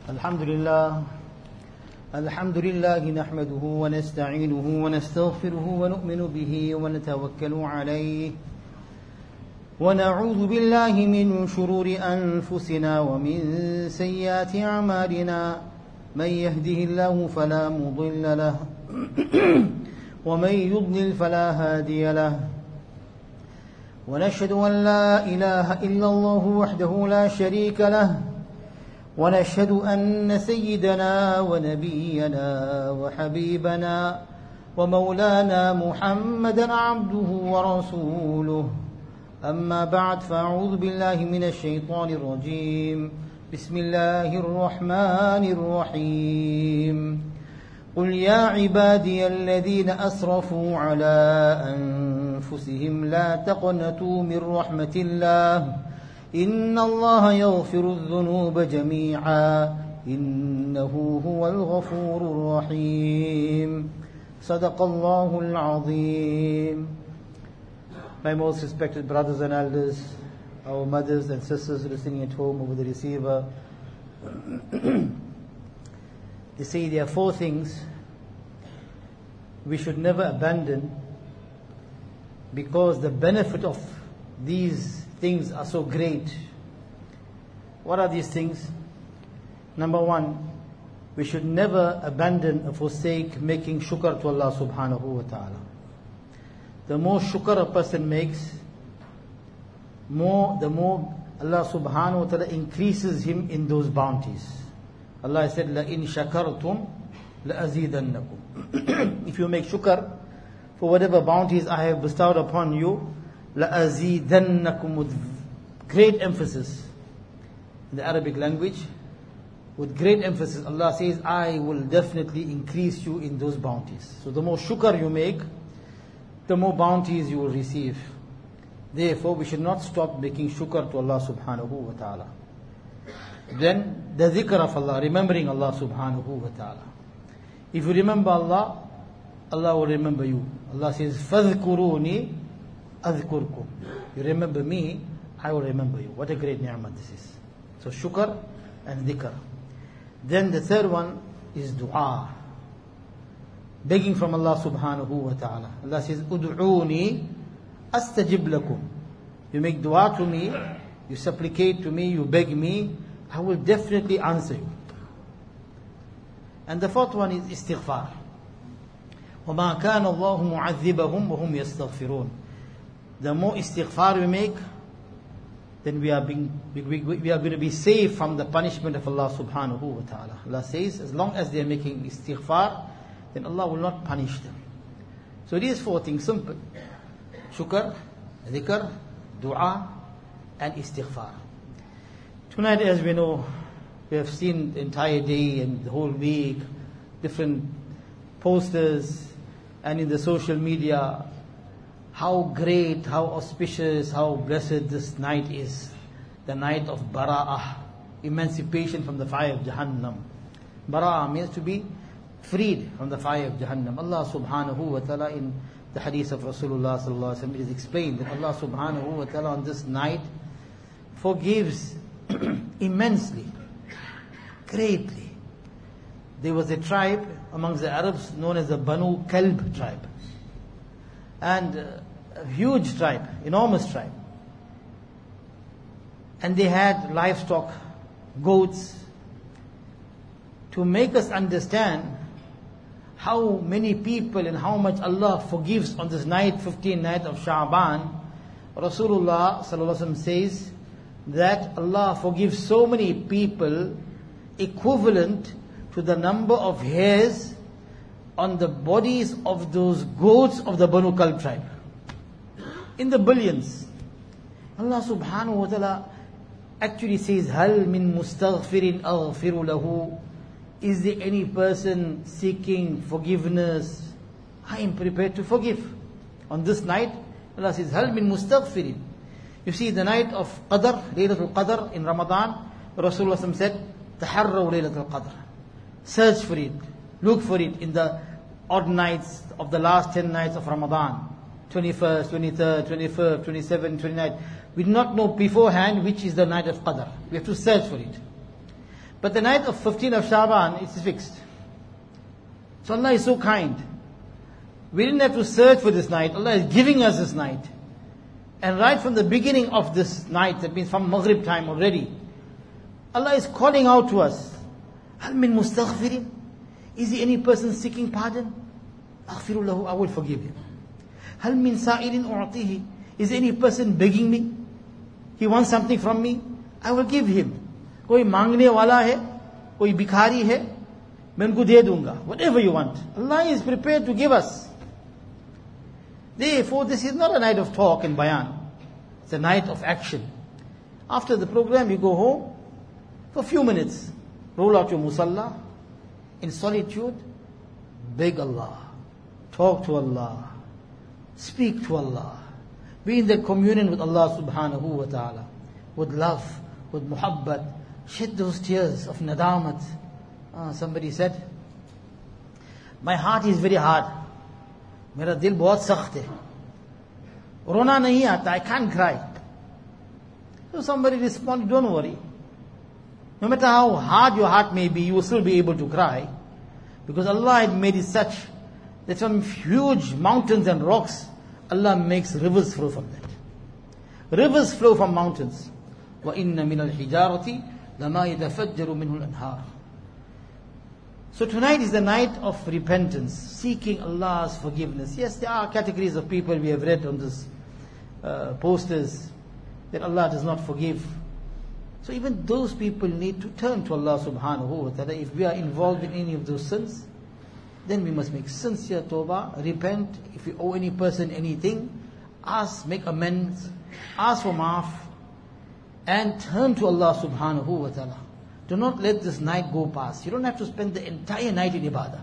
الحمد لله نحمده ونستعينه ونستغفره ونؤمن به ونتوكل عليه ونعوذ بالله من شرور أنفسنا ومن سيئات أعمالنا من يهده الله فلا مضل له ومن يضلل فلا هادي له ونشهد أن لا إله إلا الله وحده لا شريك له ونشهد أن سيدنا ونبينا وحبيبنا ومولانا محمدا عبده ورسوله أما بعد فأعوذ بالله من الشيطان الرجيم بسم الله الرحمن الرحيم قل يا عبادي الذين أسرفوا على أنفسهم لا تقنطوا من رحمة الله إن الله يغفر الذنوب جميعا إنه هو الغفور الرحيم صدق الله العظيم. My most respected brothers and elders, our mothers and sisters listening at home over the receiver, they say there are 4 things we should never abandon because the benefit of these things are so great. What are these things? Number 1, we should never abandon or forsake making shukr to Allah subhanahu wa ta'ala. The more shukr a person makes, the more Allah subhanahu wa ta'ala increases him in those bounties. Allah said, لَإِن شَكَرْتُمْ لَأَزِيدَنَّكُمْ. If you make shukr for whatever bounties I have bestowed upon you, لَأَزِيدَنَّكُمْ, with great emphasis in the Arabic language, with great emphasis, Allah says, I will definitely increase you in those bounties. So the more shukr you make, the more bounties you will receive. Therefore, we should not stop making shukr to Allah subhanahu wa ta'ala. Then, the dhikr of Allah, remembering Allah subhanahu wa ta'ala. If you remember Allah, Allah will remember you. Allah says, فَذْكُرُونِي أَذْكُرْكُمْ. You remember me, I will remember you. What a great ni'mah this is. So shukr and dhikr. Then the third one is dua. Begging from Allah subhanahu wa ta'ala. Allah says, Ud'uni astajib lakum. You make dua to me, you supplicate to me, you beg me, I will definitely answer you. And the fourth one is istighfar. وَمَا كَانَ اللَّهُ مُعَذِّبَهُمْ وَهُمْ يَسْتَغْفِرُونَ. The more istighfar we make, then we are going to be saved from the punishment of Allah subhanahu wa ta'ala. Allah says, as long as they are making istighfar, then Allah will not punish them. So these 4 things, simple. Shukr, dhikr, dua, and istighfar. Tonight, as we know, we have seen the entire day and the whole week, different posters, and in the social media, how great, how auspicious, how blessed this night is. The night of Bara'ah, emancipation from the fire of Jahannam. Bara'ah means to be freed from the fire of Jahannam. Allah subhanahu wa ta'ala, in the hadith of Rasulullah sallallahu alaihi wasallam, it is explained that Allah subhanahu wa ta'ala on this night forgives immensely, greatly. There was a tribe amongst the Arabs known as the Banu Kalb tribe. And a huge tribe, enormous tribe. And they had livestock, goats, to make us understand how many people and how much Allah forgives on this night, 15th night of Sha'ban. Rasulullah sallallahu alaihi wasallam says that Allah forgives so many people equivalent to the number of hairs on the bodies of those goats of the Banu Kalb tribe. In the billions. Allah subhanahu wa ta'ala actually says, هَلْ مِن مُسْتَغْفِرٍ أَغْفِرُ لَهُ. Is there any person seeking forgiveness? I am prepared to forgive. On this night, Allah says, هَلْ مِن مُسْتَغْفِرٍ. You see, the night of Qadr, Laylatul Qadr in Ramadan, Rasulullah said, تَحَرَّوْا Laylatul Qadr. Search for it. Look for it in the odd nights of the last 10 nights of Ramadan. 21st, 23rd, 25th, 27th, 29th. We do not know beforehand which is the night of Qadr. We have to search for it. But the night of 15th of Shaban, it's fixed. So Allah is so kind. We didn't have to search for this night. Allah is giving us this night. And right from the beginning of this night, that means from Maghrib time already, Allah is calling out to us, هَلْ مِن مُسْتَغْفِرٍ? Is there any person seeking pardon? أَغْفِرُ لَهُ, I will forgive him. هَلْ مِن سَائِلٍ أُعْطِيهِ? Is there any person begging me? He wants something from me? I will give him. कोई मांगने वाला है, कोई भिखारी है, मैं उनको दे दूंगा. Whatever you want. Allah is prepared to give us. Therefore, this is not a night of talk and bayan. It's a night of action. After the program, you go home for a few minutes. Roll out your musalla in solitude. Beg Allah. Talk to Allah. Speak to Allah. Be in that communion with Allah subhanahu wa ta'ala. With love, with muhabbat. Shed those tears of nadamat. Somebody said, my heart is very hard. मेरा दिल बहुत सख्त है. रोना नहीं आता. I can't cry. So somebody responded, don't worry. No matter how hard your heart may be, you will still be able to cry. Because Allah had made it such that from huge mountains and rocks, Allah makes rivers flow from that. Rivers flow from mountains. وَإِنَّ مِنَ الْحِجَارَةِ لَمَا يَتَفَجَّرُ مِنْهُ الْأَنْهَارُ. So tonight is the night of repentance, seeking Allah's forgiveness. Yes, there are categories of people we have read on this posters that Allah does not forgive. So even those people need to turn to Allah subhanahu wa ta'ala. If we are involved in any of those sins, then we must make sincere tawbah, repent. If we owe any person anything, ask, make amends, ask for maaf, and turn to Allah subhanahu wa ta'ala. Do not let this night go past. You don't have to spend the entire night in ibadah.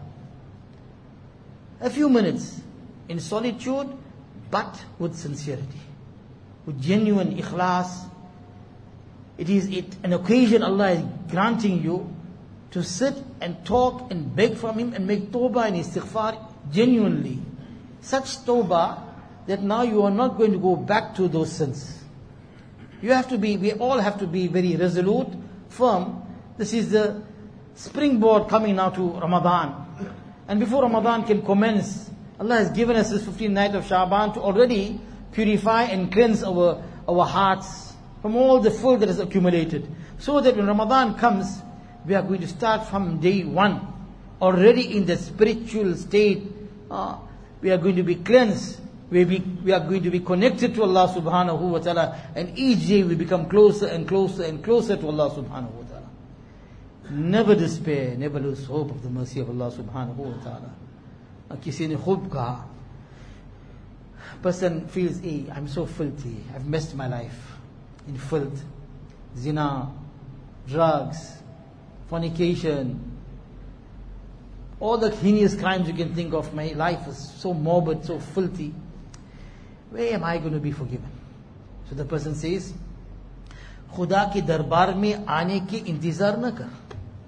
A few minutes in solitude, but with sincerity, with genuine ikhlas. It is an occasion Allah is granting you to sit and talk and beg from Him and make tawbah and istighfar genuinely. Such tawbah that now you are not going to go back to those sins. We all have to be very resolute, firm. This is the springboard coming now to Ramadan. And before Ramadan can commence, Allah has given us this 15th night of Shaban to already purify and cleanse our hearts from all the filth that is accumulated. So that when Ramadan comes, we are going to start from day one, already in the spiritual state. We are going to be cleansed. We are going to be connected to Allah subhanahu wa ta'ala. And each day we become closer and closer and closer to Allah subhanahu wa ta'ala. Never despair, never lose hope of the mercy of Allah subhanahu wa ta'ala. Kisi ne khub kaha. Person feels, hey, I'm so filthy, I've messed my life in filth, zina, drugs, fornication, all the heinous crimes you can think of. My life is so morbid, so filthy. Where am I going to be forgiven? So the person says, Khuda ki darbar mein aane ki intizar na kar.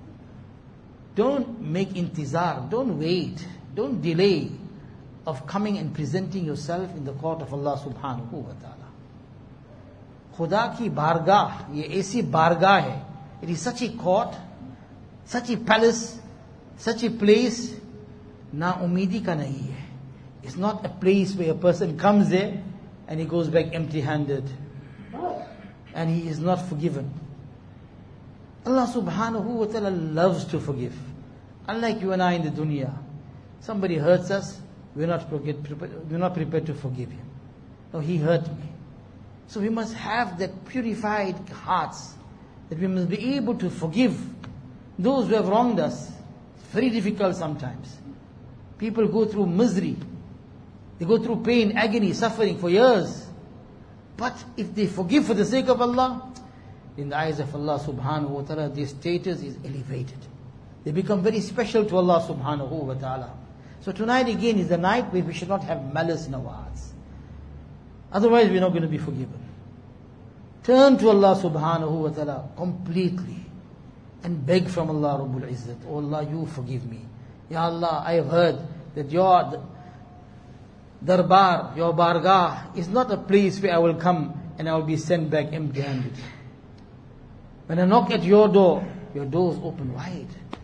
Don't make intizar, don't wait, don't delay of coming and presenting yourself in the court of Allah subhanahu wa ta'ala. Khuda ki bargah, ye aisi bargah hai. It is such a court, such a palace, such a place, na umidi ka nahi hai. It's not a place where a person comes there and he goes back empty-handed and he is not forgiven. Allah subhanahu wa ta'ala loves to forgive. Unlike you and I in the dunya, somebody hurts us, we're not prepared to forgive him. No, he hurt me. So we must have that purified hearts, that we must be able to forgive those who have wronged us. It's very difficult sometimes. People go through misery. They go through pain, agony, suffering for years. But if they forgive for the sake of Allah, in the eyes of Allah subhanahu wa ta'ala, their status is elevated. They become very special to Allah subhanahu wa ta'ala. So tonight again is the night where we should not have malice in our hearts. Otherwise we're not going to be forgiven. Turn to Allah subhanahu wa ta'ala completely and beg from Allah Rabbul Izzat. Oh Allah, you forgive me. Ya Allah, I have heard that your darbar, your bargah is not a place where I will come and I will be sent back empty-handed. When I knock at your door, your doors open wide.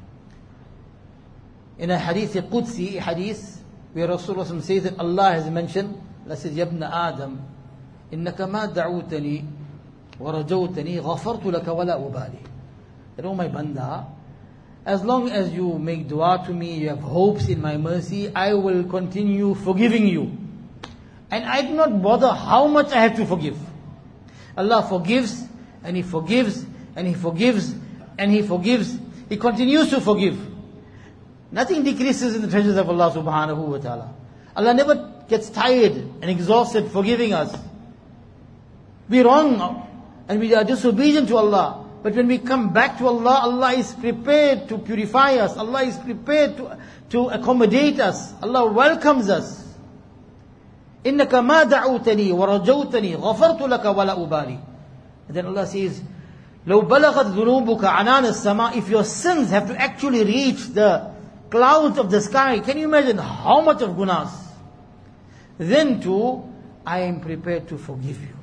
In a hadith, a Qudsi hadith, where Rasulullah says that Allah has mentioned, Allah says, Yabna Adam, innaka ma da'utani wa rajawtani ghafartu laka wa la ubali. That, oh my banda, as long as you make dua to me, you have hopes in my mercy, I will continue forgiving you. And I do not bother how much I have to forgive. Allah forgives, and He forgives, and He forgives, and He forgives. He continues to forgive. Nothing decreases in the treasures of Allah subhanahu wa ta'ala. Allah never gets tired and exhausted forgiving us. We wrong and we are disobedient to Allah. But when we come back to Allah, Allah is prepared to purify us. Allah is prepared to accommodate us. Allah welcomes us. إِنَّكَ مَا دَعُوتَنِي وَرَجَوْتَنِي غَفَرْتُ لَكَ وَلَا أُبَالِي. And then Allah says, لَوْ بَلَغَتْ ذُنُوبُكَ عَنَانَ السَّمَاءِ. If your sins have to actually reach the clouds of the sky, can you imagine how much of gunas? Then too, I am prepared to forgive you.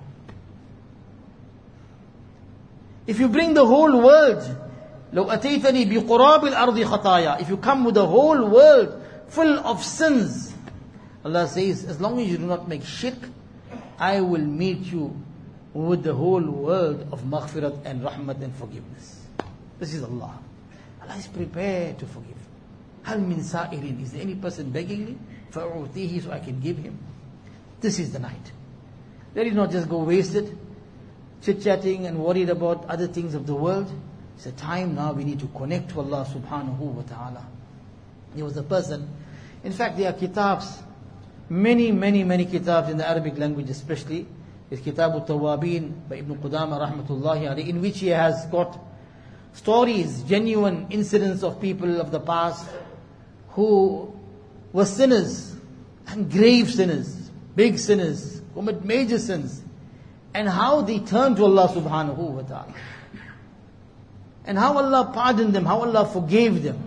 If you bring the whole world, لو أتيتني بقراب الأرض خطايا. If you come with the whole world full of sins, Allah says, as long as you do not make shirk, I will meet you with the whole world of maghfirat and rahmat and forgiveness. This is Allah. Allah is prepared to forgive. هل من سائل? Is there any person begging me? فأعطيه, so I can give him. This is the night. Let it not just go wasted, chit-chatting and worried about other things of the world. It's a time now we need to connect to Allah subhanahu wa ta'ala. There was a person, in fact there are kitabs, many kitabs in the Arabic language especially. There's Kitab al-Tawabin by Ibn Qudama rahmatullahi alayhi, in which he has got stories, genuine incidents of people of the past who were sinners, and grave sinners, big sinners, commit major sins, and how they turned to Allah subhanahu wa ta'ala, and how Allah pardoned them, how Allah forgave them.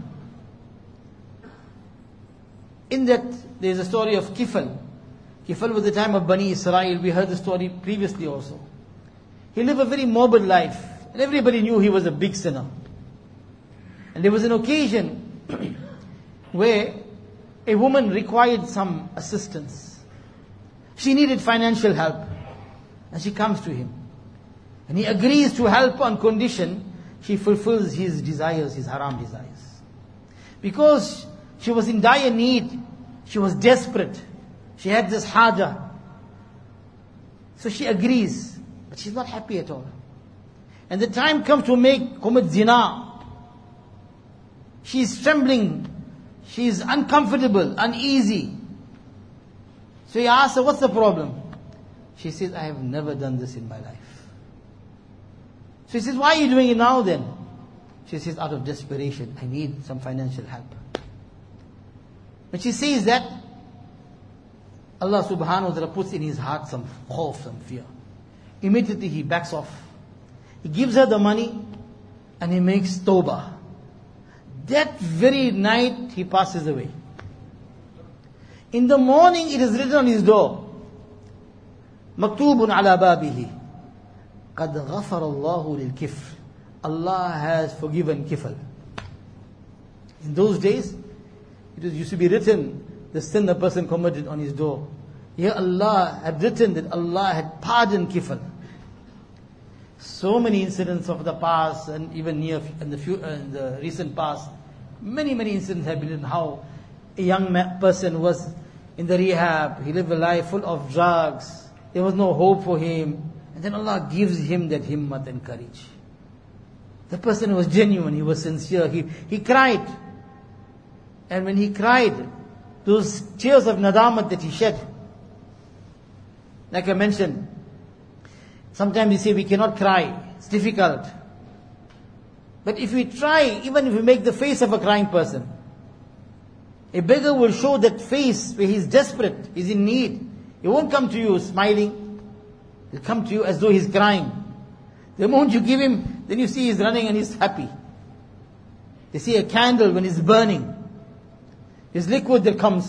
In that, there is a story of Kifl. Kifl was the time of Bani Israel. We heard the story previously also. He lived a very morbid life, and everybody knew he was a big sinner. And there was an occasion where a woman required some assistance. She needed financial help. And she comes to him. And he agrees to help on condition she fulfills his desires, his haram desires. Because she was in dire need. She was desperate. She had this haja. So she agrees. But she's not happy at all. And the time comes to commit zina. She's trembling. She's uncomfortable, uneasy. So he asks her, what's the problem? She says, I have never done this in my life. So he says, why are you doing it now then? She says, out of desperation, I need some financial help. When she says that, Allah subhanahu wa ta'ala puts in his heart some khawf, some fear. Immediately he backs off. He gives her the money and he makes tawbah. That very night he passes away. In the morning it is written on his door, Maktubun ala babihi, Qad ghafar Allahu lil kifl. Allah has forgiven kifl. In those days, it used to be written, the sin the person committed on his door. Here Allah had written that Allah had pardoned kifl. So many incidents of the past and even in the recent past, many incidents have been written how a young person was in the rehab, he lived a life full of drugs, there was no hope for him, and then Allah gives him that himmat and courage. The person was genuine, he was sincere, he cried. And when he cried, those tears of nadamat that he shed, like I mentioned, sometimes we say we cannot cry, it's difficult. But if we try, even if we make the face of a crying person, a beggar will show that face where he's desperate, he's in need. He won't come to you smiling. He'll come to you as though he's crying. The moment you give him, then you see he's running and he's happy. You see a candle when it's burning. There's liquid that comes.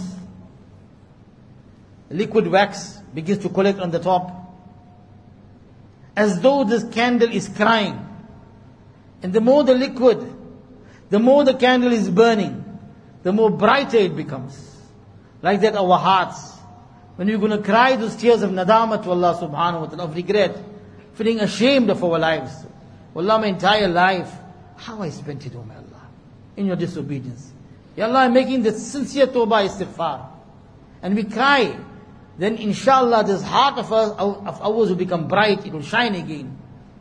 The liquid wax begins to collect on the top. As though this candle is crying. And the more the liquid, the more the candle is burning, the more brighter it becomes. Like that our hearts, when we're going to cry those tears of nadama to Allah subhanahu wa ta'ala, of regret, feeling ashamed of our lives. Allah, my entire life, how I spent it, oh my Allah, in your disobedience. Ya Allah, I'm making the sincere tawbah istighfar. And we cry, then inshallah this heart of ours will become bright, it will shine again.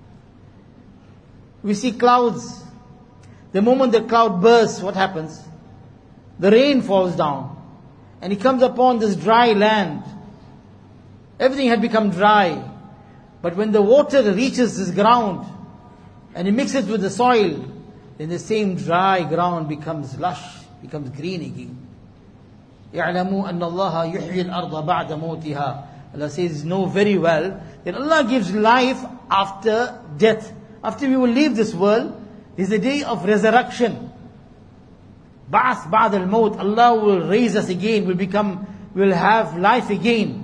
We see clouds. The moment the cloud bursts, what happens? The rain falls down. And it comes upon this dry land. Everything had become dry. But when the water reaches this ground, and it mixes with the soil, then the same dry ground becomes lush, becomes green again. يَعْلَمُوا أَنَّ اللَّهَ يُحْيِي الْأَرْضَ بَعْدَ مَوْتِهَا. Allah says, know very well that Allah gives life after death. After we will leave this world, is the day of resurrection. Ba'ath ba'd al-maut. Allah will raise us again, will have life again.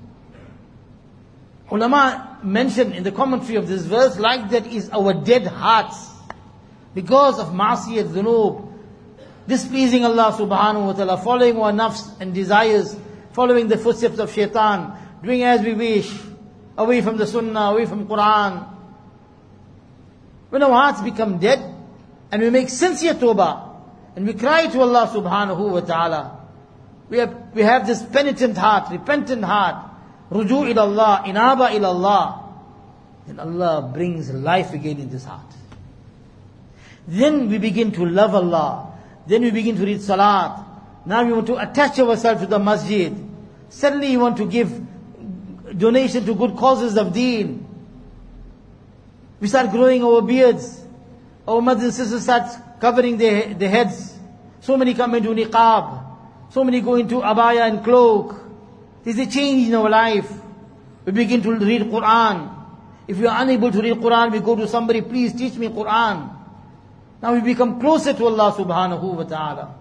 Ulama mentioned in the commentary of this verse, like that is our dead hearts. Because of ma'asiyat, dhunub, displeasing Allah subhanahu wa ta'ala, following our nafs and desires, following the footsteps of shaitan, doing as we wish, away from the sunnah, away from Quran. When our hearts become dead, and we make sincere tawbah, and we cry to Allah subhanahu wa ta'ala, we have this penitent heart, repentant heart, ruju' ila Allah, inaba ila Allah, then Allah brings life again in this heart. Then we begin to love Allah. Then we begin to read salat. Now we want to attach ourselves to the masjid. Suddenly you want to give donation to good causes of deen. We start growing our beards. Our mothers and sisters start covering their heads. So many come into niqab. So many go into abaya and cloak. There's a change in our life. We begin to read Quran. If we are unable to read Quran, we go to somebody, please teach me Quran. Now we become closer to Allah subhanahu wa ta'ala.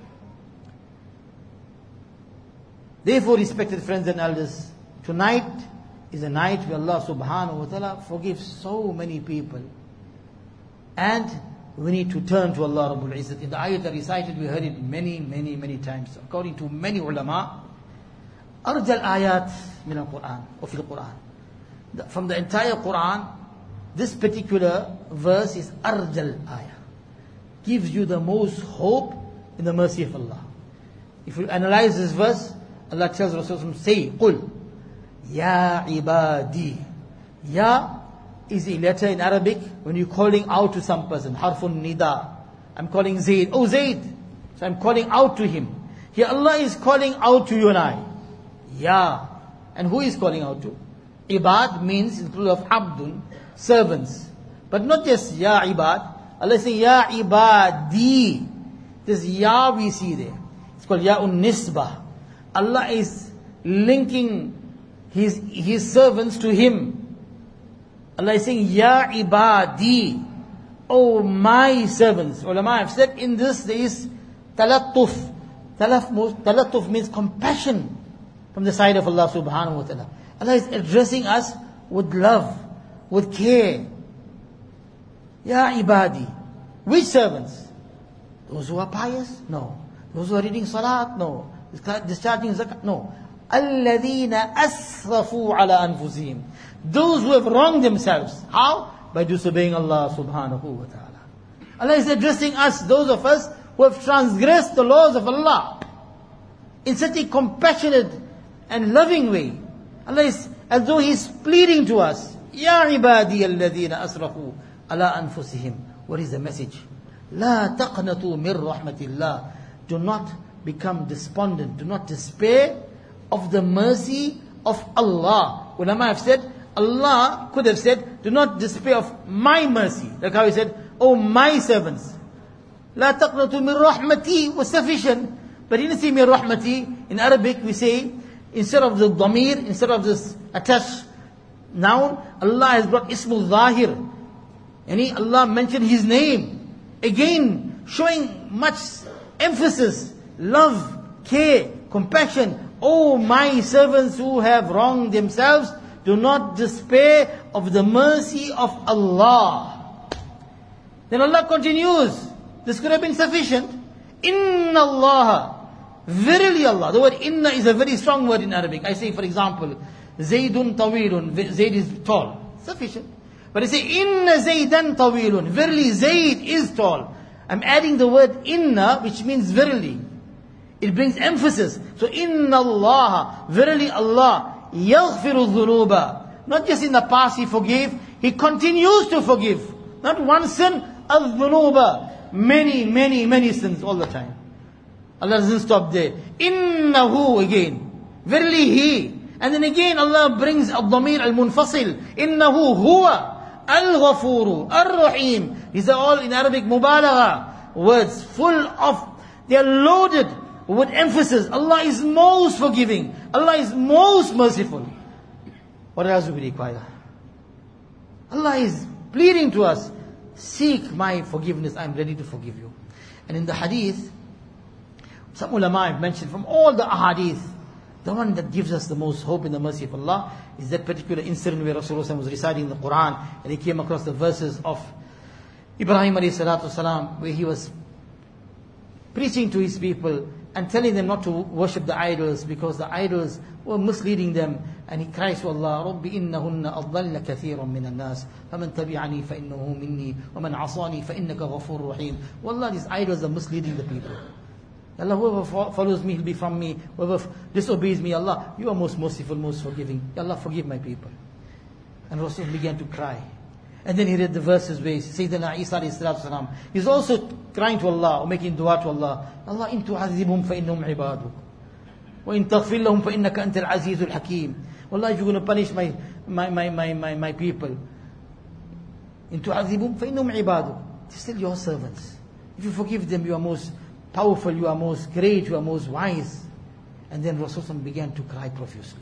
Therefore, respected friends and elders, tonight is a night where Allah subhanahu wa ta'ala forgives so many people. And we need to turn to Allah Rabbul Izzat. In the ayat that recited, we heard it many times. According to many ulama, Arjal ayat min al-Quran, or fil Quran. From the entire Quran, this particular verse is Arjal ayah. Gives you the most hope in the mercy of Allah. If you analyze this verse, Allah tells Rasulullah, say, Qul, Ya ibadi. Ya is a letter in Arabic when you're calling out to some person. Harfun nida. I'm calling Zayd. Oh Zayd. So I'm calling out to him. Here Allah is calling out to you and I. Ya. And who is calling out to? Ibad means in plural of abdun, servants. But not just Ya ibad. Allah is saying, Ya ibadi. This Ya we see there. It's called Ya'un Nisbah. Allah is linking His servants to Him. Allah is saying, Ya ibadi. Oh my servants. Ulama have said in this there is talattuf. Talattuf means compassion from the side of Allah subhanahu wa ta'ala. Allah is addressing us with love, with care. Ya ibadi. Which servants? Those who are pious? No. Those who are reading salat? No. Discharging zakat? No. Alladhina asrafu ala anfusihim. Those who have wronged themselves. How? By disobeying Allah subhanahu wa ta'ala. Allah is addressing us, those of us who have transgressed the laws of Allah, in such a compassionate and loving way. Allah is as though He is pleading to us. Ya ibadi alladhina asrafu ala anfusihim. What is the message? La taqnatu min rahmatillah. Do not become despondent. Do not despair of the mercy of Allah. Ulama have said, Allah could have said, do not despair of my mercy. Like how He said, oh my servants. La taqnatu min rahmati was sufficient. But He didn't say min rahmati. In Arabic we say, instead of the dhamir, instead of this attached noun, Allah has brought ismul zahir. And Allah mentioned His name. Again, showing much emphasis, love, care, compassion. Oh my servants who have wronged themselves, do not despair of the mercy of Allah. Then Allah continues. This could have been sufficient. Inna Allah, verily Allah. The word inna is a very strong word in Arabic. I say, for example, Zaydun tawilun. Zayd is tall. Sufficient. But I say, inna Zaydan tawilun. Verily Zayd is tall. I'm adding the word inna, which means verily. It brings emphasis. So inna Allah, verily Allah, yaghfiru dhunuba. Not just in the past He forgave, He continues to forgive. Not one sin, al-dhunuba. Many sins all the time. Allah doesn't stop there. Innahu again. Verily He. And then again Allah brings al-dhamir al-munfasil. Innahu huwa al-ghafuru ar-rahim. These are all in Arabic mubalagha. Words full of, they are loaded with emphasis. Allah is most forgiving. Allah is most merciful. What else do we require? Allah is pleading to us, seek my forgiveness, I am ready to forgive you. And in the hadith, some ulama have mentioned from all the ahadith, the one that gives us the most hope in the mercy of Allah is that particular incident where Rasulullah was reciting the Quran and he came across the verses of Ibrahim alayhi salatu salam, where he was preaching to his people and telling them not to worship the idols because the idols were misleading them. And he cries to Allah, رَبِّ إِنَّهُنَّ أَضَّلَّ كَثِيرًا مِنَ النَّاسِ فَمَنْ تَبِعَنِي فَإِنَّهُ مِنِّي وَمَنْ عَصَانِي فَإِنَّكَ غَفُورٌ رَحِيمٌ. Wallah, these idols are misleading the people. Allah, whoever follows me, he'll be from me. Whoever disobeys me, Allah, you are most merciful, most forgiving. Ya Allah, forgive my people. And Rasul began to cry. And then he read the verses where Sayyidina Isa alayhi salatu salam, he's also crying to Allah, or making dua to Allah. Allah, in tu'azibhum فَإِنَّهُمْ عِبَادُكَ وَإِن تَغْفِرْ لَهُمْ فَإِنَّكَ أَنْتَ الْعَزِيزُ الْحَكِيمُ. Wallah, if you're going to punish my people, in tu'azibhum فَإِنَّهُمْ عِبَادُكَ, they're still your servants. If you forgive them, you are most powerful, you are most great, you are most wise. And then Rasulullah began to cry profusely.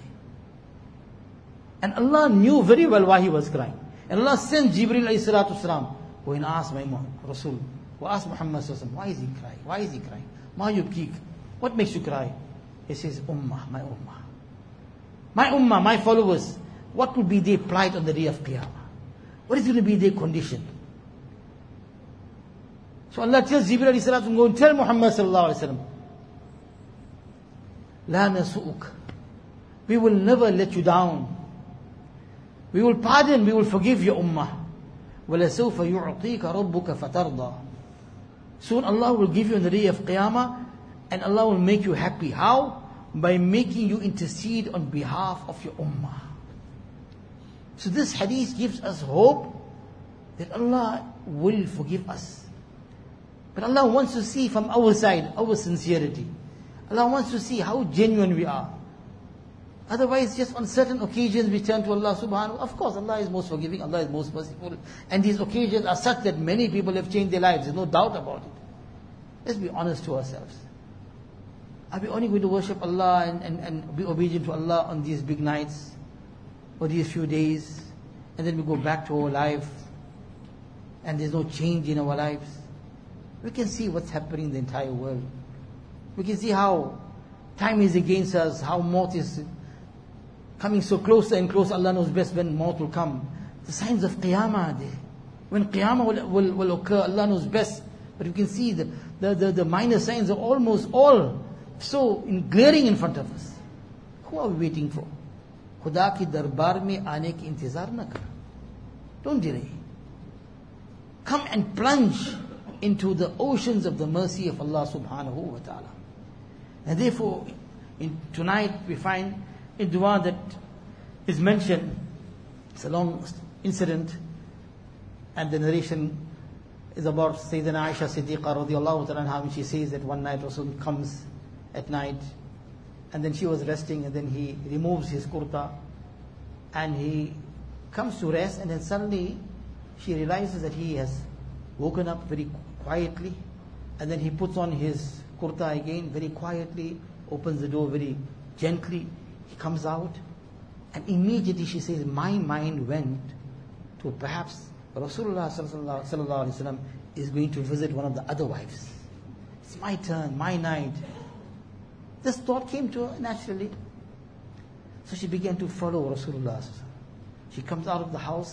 And Allah knew very well why he was crying. And Allah sent Jibreel alayhi salatu salam, go and ask my Rasul, go ask Muhammad sallallahu alaihi wasallam, why is he crying? Why is he crying? Ma yubkik? What makes you cry? He says, Ummah, my Ummah. My Ummah, my followers, what will be their plight on the day of Qiyamah? What is going to be their condition? So Allah tells Jibreel alayhi salatu, go and tell Muhammad sallallahu alaihi wasallam, La nasu'uk. We will never let you down. We will pardon, we will forgive your ummah. وَلَسَوْفَ يُعْطِيكَ رَبُّكَ فَتَرْضَى. Soon Allah will give you in the day of Qiyamah, and Allah will make you happy. How? By making you intercede on behalf of your ummah. So this hadith gives us hope that Allah will forgive us. But Allah wants to see from our side, our sincerity. Allah wants to see how genuine we are. Otherwise, just on certain occasions we turn to Allah subhanahu. Of course, Allah is most forgiving, Allah is most merciful. And these occasions are such that many people have changed their lives. There's no doubt about it. Let's be honest to ourselves. Are we only going to worship Allah and be obedient to Allah on these big nights? Or these few days? And then we go back to our life and there's no change in our lives? We can see what's happening in the entire world. We can see how time is against us, how maut is coming so closer and closer. Allah knows best when maut will come. The signs of Qiyamah are there. When Qiyamah will occur, Allah knows best. But you can see the minor signs are almost all so glaring in front of us. Who are we waiting for? Khuda ki darbar mein aane ki intizar na kar. Don't delay. Come and plunge into the oceans of the mercy of Allah subhanahu wa ta'ala. And therefore, tonight we find a dua that is mentioned. It's a long incident, and the narration is about Sayyidina Aisha Siddiqa radiallahu ta'ala anha, when she says that one night Rasul comes at night, and then she was resting, and then he removes his kurta, and he comes to rest, and then suddenly she realizes that he has woken up very quietly, and then he puts on his kurta again very quietly, opens the door very gently, he comes out, and immediately she says, my mind went to perhaps Rasulullah sallallahu alaihi wasallam is going to visit one of the other wives. It's my turn, my night. This thought came to her naturally. So she began to follow Rasulullah. She comes out of the house,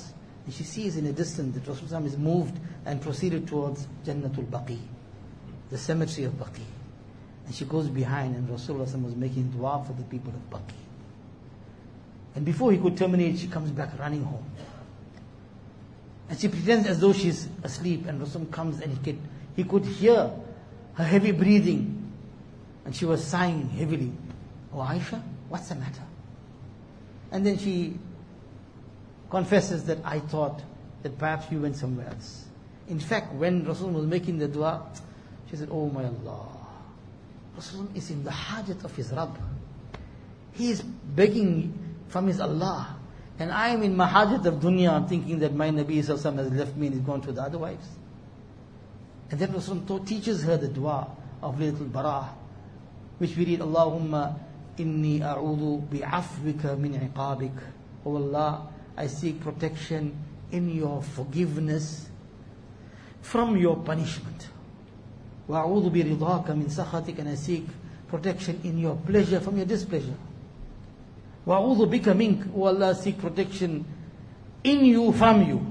And she sees in a distance that Rasulullah is moved and proceeded towards Jannatul Baqi, the cemetery of Baqi. And she goes behind, and Rasulullah was making dua for the people of Baqi. And before he could terminate, she comes back running home. And she pretends as though she's asleep, and Rasul comes and he could hear her heavy breathing. And she was sighing heavily. Oh Aisha, what's the matter? And then she confesses that I thought that perhaps you went somewhere else. In fact, when Rasul was making the dua, she said, oh my Allah, Rasul is in the hajat of his Rabb. He is begging from his Allah. And I am in my hajat of dunya, thinking that my Nabi Sallallahu Alaihi Wasallam has left me and is gone to the other wives. And then Rasul teaches her the dua of Laylatul Bara'ah, which we read, Allahumma inni a'udhu bi'afwika min iqabik. Oh Allah, I seek protection in your forgiveness from your punishment. Wa'udhu biridhaka min sakhatik, and I seek protection in your pleasure from your displeasure. Wa'udhu bika mink, oh Allah, I seek protection in you from you.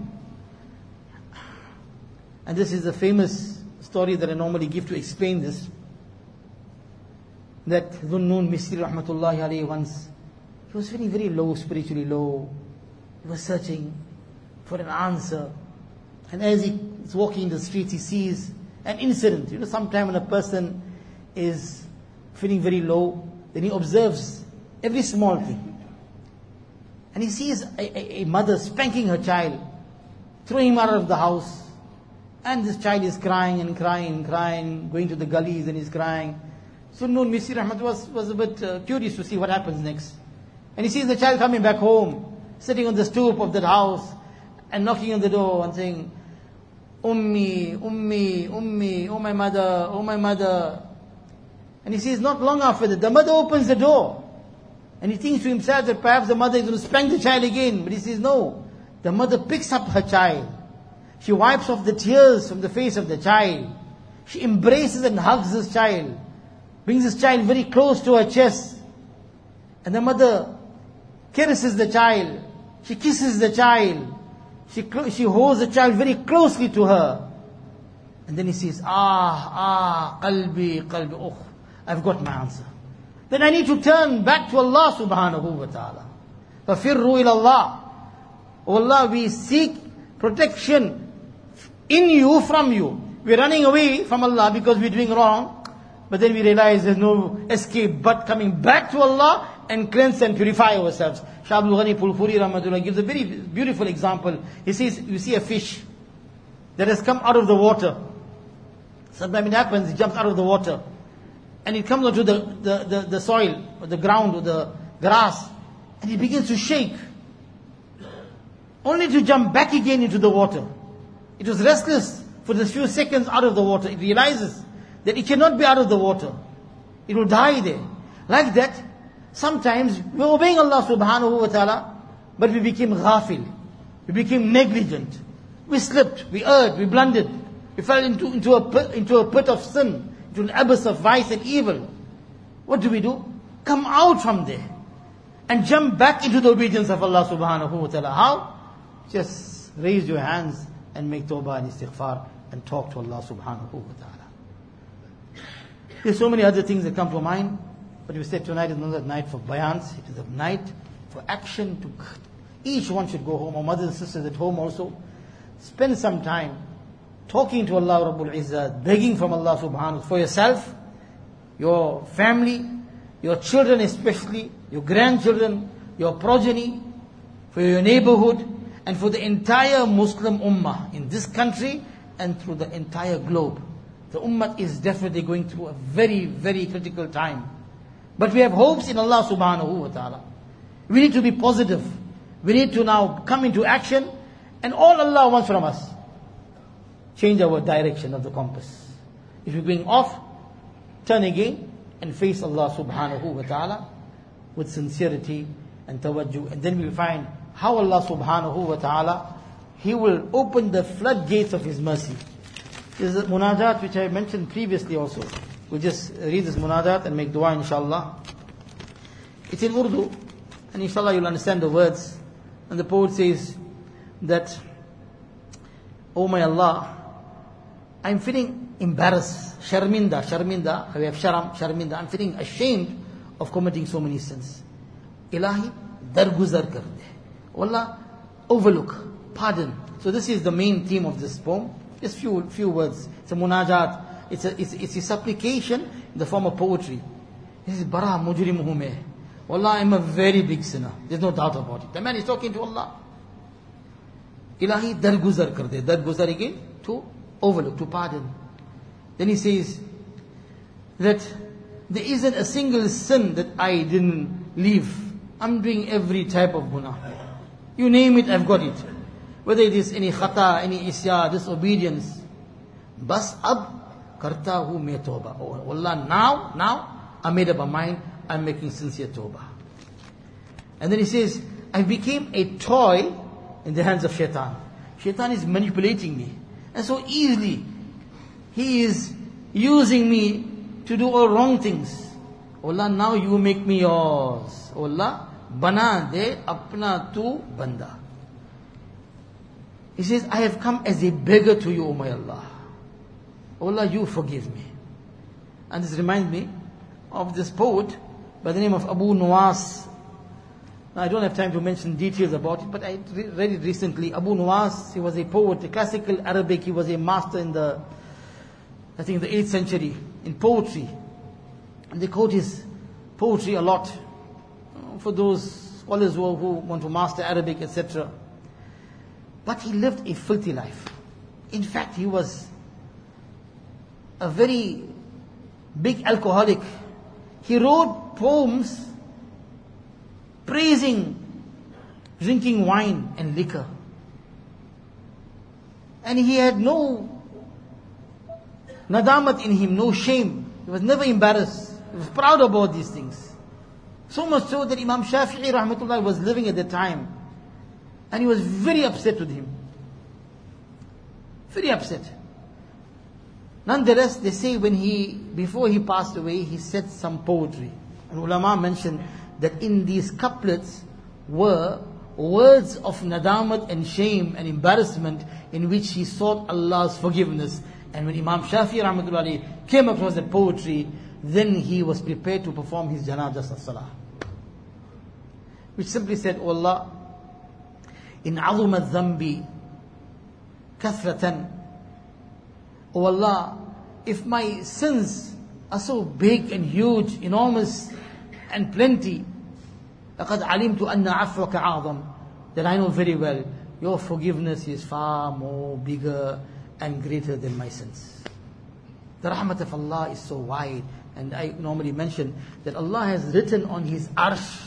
And this is a famous story that I normally give to explain this. That Dhunnun Misri rahmatullahi alayhi once, he was feeling very low, spiritually low. He was searching for an answer. And as he is walking in the streets, he sees an incident. You know, sometime when a person is feeling very low, then he observes every small thing. And he sees a mother spanking her child, throwing him out of the house. And this child is crying and crying and crying, going to the gullies and he's crying. So Nun Misri Rahmat was a bit curious to see what happens next. And he sees the child coming back home, sitting on the stoop of that house and knocking on the door and saying, Ummi, Ummi, Ummi, oh my mother, oh my mother. And he sees not long after that, the mother opens the door. And he thinks to himself that perhaps the mother is going to spank the child again. But he says, no. The mother picks up her child. She wipes off the tears from the face of the child. She embraces and hugs this child. Brings this child very close to her chest. And the mother caresses the child. She kisses the child. She holds the child very closely to her. And then he says, qalbi, qalbi, oh, I've got my answer. Then I need to turn back to Allah subhanahu wa ta'ala. فَفِرُّوا إِلَى اللَّهِ. Oh Allah, we seek protection in you, from you. We're running away from Allah because we're doing wrong. But then we realize there's no escape but coming back to Allah and cleanse and purify ourselves. Shah Abdul Ghani Pulfuri Rahmatullah gives a very beautiful example. He says, you see a fish that has come out of the water. Sometimes it happens, it jumps out of the water. And it comes onto the soil, or the ground, or the grass. And it begins to shake. Only to jump back again into the water. It was restless for the few seconds out of the water. It realizes that it cannot be out of the water. It will die there. Like that, sometimes we're obeying Allah subhanahu wa ta'ala, but we became ghafil. We became negligent. We slipped, we erred, we blundered. We fell into a pit of sin, into an abyss of vice and evil. What do? Come out from there and jump back into the obedience of Allah subhanahu wa ta'ala. How? Just raise your hands and make tawbah and istighfar and talk to Allah subhanahu wa ta'ala. There's so many other things that come to mind, but we said tonight is another night for bayans. It is a night for action. Each one should go home, our mothers and sisters at home also. Spend some time talking to Allah Rabbul Izzah, begging from Allah subhanahu for yourself, your family, your children especially, your grandchildren, your progeny, for your neighborhood, and for the entire Muslim ummah in this country and through the entire globe. The ummah is definitely going through a very, very critical time. But we have hopes in Allah subhanahu wa ta'ala. We need to be positive. We need to now come into action. And all Allah wants from us, change our direction of the compass. If you're going off, turn again and face Allah subhanahu wa ta'ala with sincerity and tawajjuh. And then we'll find how Allah subhanahu wa ta'ala, He will open the floodgates of His mercy. This is a munajat which I mentioned previously also. We'll just read this munajat and make dua inshallah. It's in Urdu, and inshallah you'll understand the words. And the poet says, that, oh my Allah, I'm feeling embarrassed, sharminda, we have sharminda, I'm feeling ashamed of committing so many sins. Ilahi, darguzar kar de. Allah, overlook, pardon. So this is the main theme of this poem. Just few words. It's a munajat. It's a supplication in the form of poetry. This is bara mujrimuhu mein. Allah, I'm a very big sinner. There's no doubt about it. The man is talking to Allah. Ilahi, darguzar kar de. Darguzar again, to overlook, to pardon. Then he says that there isn't a single sin that I didn't leave. I'm doing every type of guna. You name it, I've got it. Whether it is any khata, any isya, disobedience. Bas ab karta hu mein tawbah. Oh Allah, now I made up my mind, I'm making sincere tawbah. And then he says, I became a toy in the hands of shaitan. Shaitan is manipulating me. And so easily, he is using me to do all wrong things. Allah, now you make me yours. Allah, bana de apna tu banda. He says, I have come as a beggar to you, O my Allah. Allah, you forgive me. And this reminds me of this poet by the name of Abu Nuwas. Now, I don't have time to mention details about it, but I read it recently. Abu Nuwas, he was a poet, a classical Arabic. He was a master in the 8th century in poetry. And they quote his poetry a lot for those scholars who want to master Arabic, etc. But he lived a filthy life. In fact, he was a very big alcoholic. He wrote poems praising drinking wine and liquor. And he had no nadamat in him, no shame. He was never embarrassed. He was proud about these things. So much so that Imam Shafi'i rahmatullah was living at the time. And he was very upset with him. Very upset. Nonetheless, they say before he passed away, he said some poetry. And ulama mentioned that in these couplets were words of nadamat and shame and embarrassment in which he sought Allah's forgiveness. And when Imam Shafi'i rahmatullah came across the poetry, then he was prepared to perform his janazah salah. Which simply said, "O Allah, in azuma dhanbi kathratan, O Allah, if my sins are so big and huge, enormous and plenty, لَقَدْ عَلِمْتُ أَنَّ عَفْوَكَ أَعْظَمُ, that I know very well, your forgiveness is far more bigger and greater than my sins." The rahmat of Allah is so wide. And I normally mention that Allah has written on His arsh,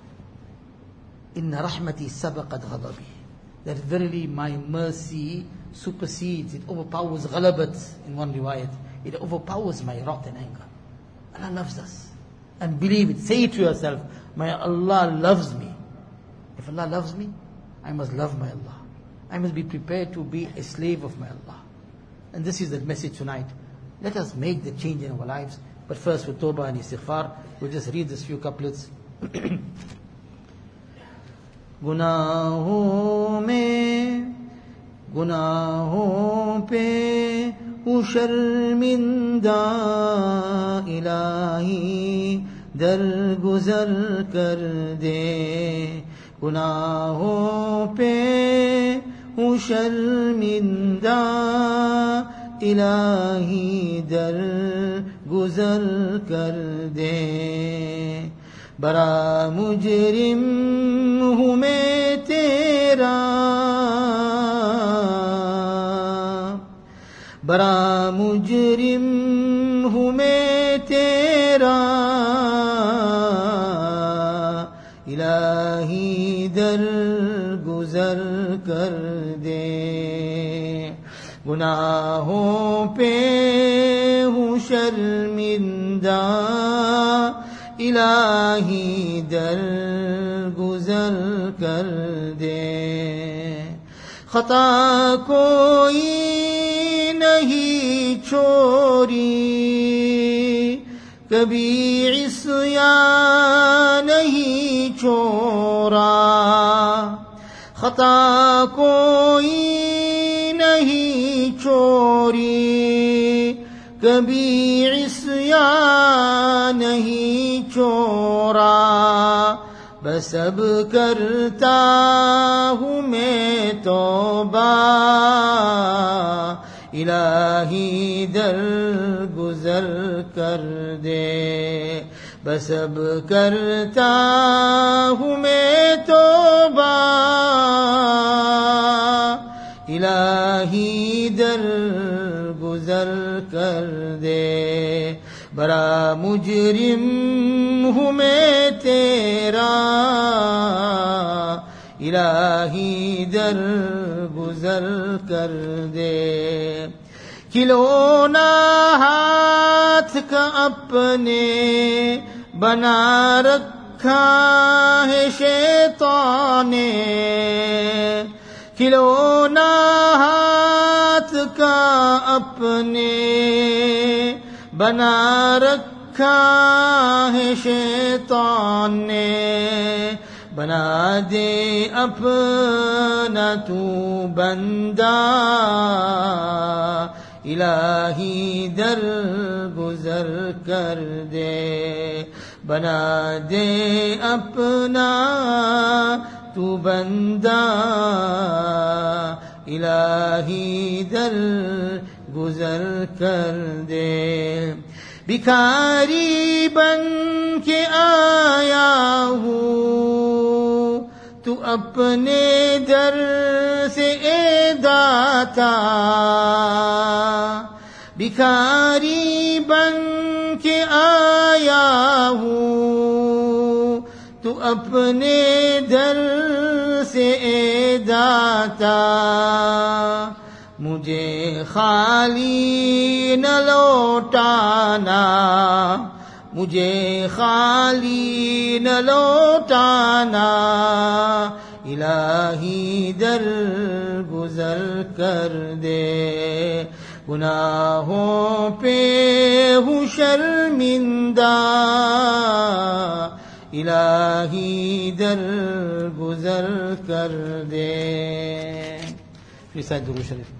"Inna rahmati sabaqat ghadabi," that verily my mercy supersedes, it overpowers ghalabat in one riwayat. It overpowers my wrath and anger. Allah loves us. And believe it. Say it to yourself, my Allah loves me. If Allah loves me, I must love my Allah. I must be prepared to be a slave of my Allah. And this is the message tonight. Let us make the change in our lives. But first with tawbah and istighfar, we'll just read this few couplets. गुनाहों पे हूँ शर्मिंदा, इलाही दरगुजर कर दे। गुनाहों पे हूँ शर्मिंदा, इलाही दरगुजर कर दे। बड़ा मुजरिम हूँ मैं तेरा, बड़ा मुजरिम हूँ मैं तेरा, इलाही दरगुजर कर दे। गुनाहों पे हूँ शर्मिंदा, इलाही दरगुजर कर दे। खता कोई नहीं छोड़ी, कभी इस्यान नहीं छोड़ा। خطا کوئی نہیں چوری، کبھی عصیان نہیں چورا، بس اب کرتا ہوں میں توبہ، الہی درگزر کر دے، بس اب کرتا ہوں میں توبہ، الہی درگزر کر دے، بڑا مجرم ہوں میں تیرا، الہی درگزر کر دے، کھلونا ہاتھ کا اپنے بنا رکھا ہے شیطان نے، کھلونا ہاتھ کا اپنے بنا رکھا ہے شیطان نے، بنا دے اپنا تو بندہ، الہی درگزر کر دے، بنا دے اپنا تو بندہ، الہی درگزر کر دے، بھکاری بن کے آیا ہوں تو اپنے در سے اے داتا، بھکاری بن کے آیا ہوں تو اپنے در سے اے داتا، مجھے خالی نہ لوٹانا، مجھے خالی نہ لوٹانا، الہی درگزر کر دے، گناہوں پہ ہوں شرمندہ، الہی درگزر کر دے۔ رسالہ درود شریف۔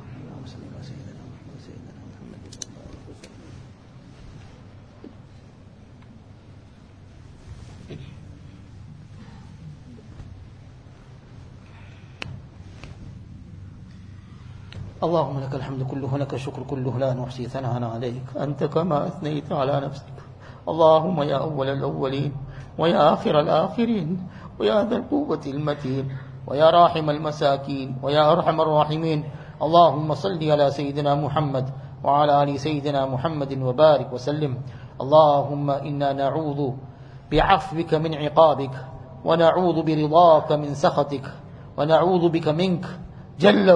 اللهم لك الحمد كله، لك الشكر كله، لا نحصي ثناء عليك، أنت كما أثنيت على نفسك، اللهم يا أول الأولين ويا آخر الآخرين ويا ذا القوة المتين ويا راحم المساكين ويا أرحم الراحمين، اللهم صل على سيدنا محمد وعلى آل سيدنا محمد وبارك وسلم، اللهم إنا نعوذ بعفوك من عقابك ونعوذ برضاك من سخطك ونعوذ بك منك جل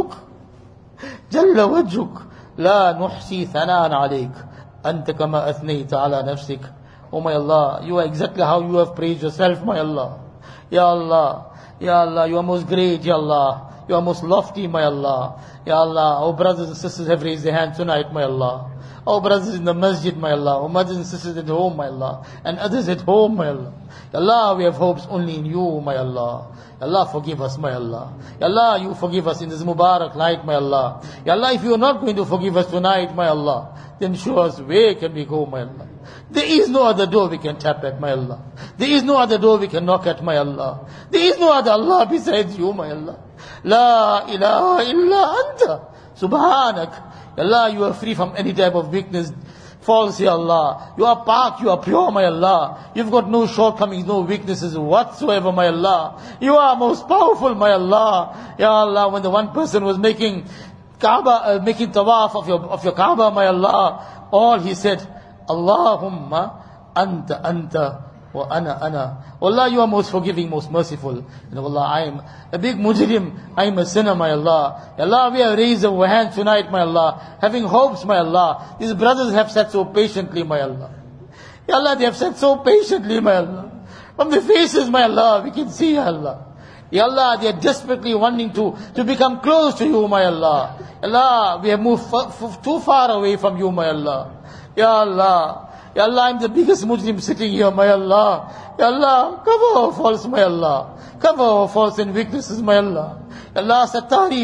وجهك لا نحصي ثناء عليك، أنت كما أثنيت على نفسك. Oh my Allah, you are exactly how you have praised yourself, my Allah. Ya Allah, Ya Allah, you are most great, Ya Allah. You are most lofty, my Allah. Ya Allah, our brothers and sisters have raised their hands tonight, my Allah. Our brothers in the masjid, my Allah. Our mothers and sisters at home, my Allah. And others at home, my Allah. Ya Allah, we have hopes only in you, my Allah. Ya Allah, forgive us, my Allah. Ya Allah, you forgive us in this Mubarak night, my Allah. Ya Allah, if you are not going to forgive us tonight, my Allah, then show us where can we go, my Allah. There is no other door we can tap at, my Allah. There is no other door we can knock at, my Allah. There is no other Allah besides you, my Allah. La ilaha illa anta. Subhanak. Ya Allah, you are free from any type of weakness, faults, Ya Allah. You are pak, you are pure, my Allah. You've got no shortcomings, no weaknesses whatsoever, my Allah. You are most powerful, my Allah. Ya Allah, when the one person was making Kaaba, making tawaf of your Kaaba, my Allah, all he said, Allahumma anta wa ana. Allah, you are most forgiving, most merciful. And Allah, I am a big mujrim, I am a sinner, my Allah. Ya Allah, we have raised our hands tonight, my Allah, having hopes, my Allah. These brothers have sat so patiently, my Allah. Ya Allah, they have sat so patiently, my Allah. From the faces, my Allah, we can see, Ya Allah. Ya Allah, they are desperately wanting to become close to you, my Allah. Ya Allah, we have moved too far away from you, my Allah. Ya Allah, Ya Allah, I'm the biggest Muslim sitting here, my Allah. Ya Allah, cover our faults, my Allah. Cover our faults and weaknesses, my Allah. Ya Allah, Sattari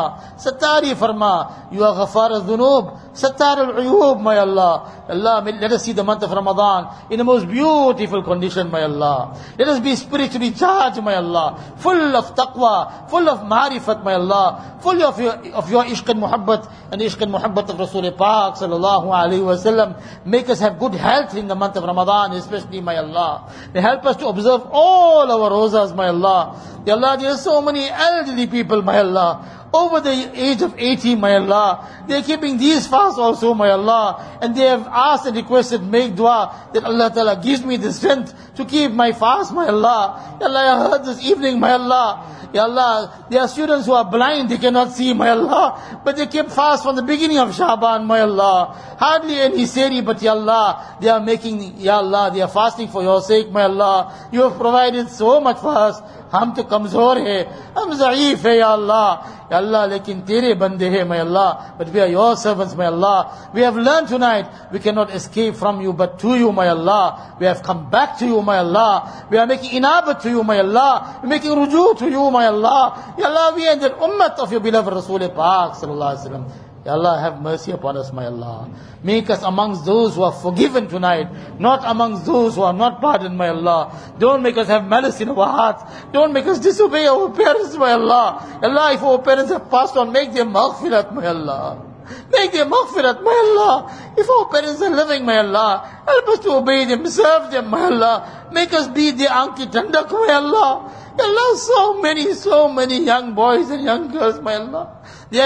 Farma. You are Ghafar al-Dhunub, Sattar al-Uyub, my Allah. Allah, let us see the month of Ramadan in the most beautiful condition, my Allah. Let us be spiritually charged, my Allah. Full of taqwa, full of ma'rifat, my Allah. Full of your ishq and muhabbat and ishq and muhabbat of Rasul Pak sallallahu alayhi wa sallam. Make us have good health in the month of Ramadan, especially, my Allah. They help us to observe all our rozas, my Allah. Ya Allah, there are so many elderly people, my Allah, over the age of 80, my Allah. They are keeping these fasts also, my Allah. And they have asked and requested, make dua, that Allah Ta'ala gives me the strength to keep my fast, my Allah. Ya Allah, I heard this evening, my Allah. Ya Allah, there are students who are blind, they cannot see, my Allah. But they keep fast from the beginning of Shaban, my Allah. Hardly any seri, but Ya Allah, they are making, Ya Allah, they are fasting for your sake, my Allah. You have provided so much for us. हम तो कमजोर है, हम ज़ईफ है, या अल्लाह, या अल्लाह, लेकिन तेरे बंदे हैं, my Allah. But we are your servants, my Allah. We have learned tonight, we cannot escape from you, but to you, my Allah. We have come back to you, my Allah. We are making inabat to you, my Allah. We are making ruju to you, my Allah. Ya Allah, we are the ummah of your beloved Rasul Pak sallallahu alaihi wasallam. Ya Allah, have mercy upon us, my Allah. Make us amongst those who are forgiven tonight, not amongst those who are not pardoned, my Allah. Don't make us have malice in our hearts. Don't make us disobey our parents, my Allah. Ya Allah, if our parents have passed on, make them maghfirat, my Allah. Make them maghfirat, my Allah. If our parents are living, my Allah, help us to obey them, serve them, my Allah. Make us be the Anki Tandak, my Allah. Ya Allah, so many young boys and young girls, my Allah.